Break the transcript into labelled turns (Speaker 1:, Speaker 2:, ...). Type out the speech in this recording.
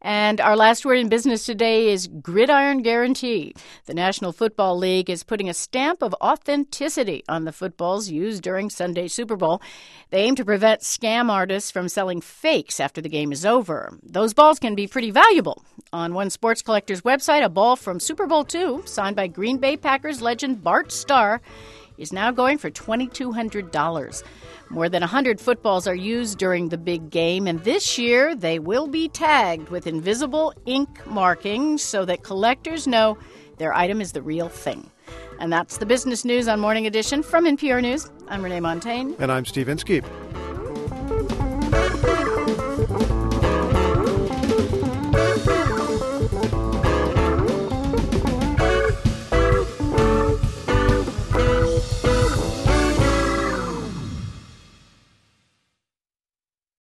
Speaker 1: And our last word in business today is Gridiron Guarantee. The National Football League is putting a stamp of authenticity on the footballs used during Sunday's Super Bowl. They aim to prevent scam artists from selling fakes after the game is over. Those balls can be pretty valuable. On one sports collector's website, a ball from Super Bowl II, signed by Green Bay Packers legend Bart Starr, is now going for $2,200. More than 100 footballs are used during the big game, and this year they will be tagged with invisible ink markings so that collectors know their item is the real thing. And that's the business news on Morning Edition from NPR News. I'm Renee Montagne.
Speaker 2: And I'm Steve Inskeep.